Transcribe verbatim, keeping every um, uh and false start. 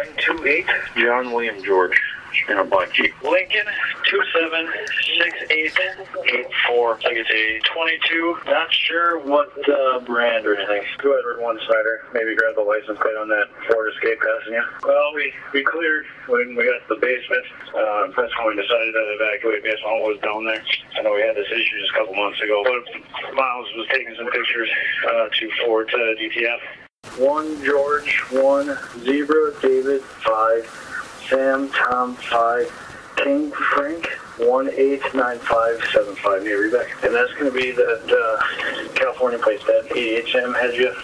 nine two eight. John William George in a black Jeep. Lincoln two seven six eight eight four. Like it's a twenty-two. Not sure what uh, brand or anything. Two Edward one Snyder. Maybe grab the license plate on that Ford Escape passing you. Well, we, we cleared when we got to the basement. Uh, that's when we decided to evacuate based on what was down there. I know we had this issue just a couple months ago, but Miles was taking some pictures uh, to Ford to D T F. One George, one Zebra David five. Sam, Tom, five, King, Frank, one eight nine five seven five near Rebec. And that's going to be that uh, California place that A H M had you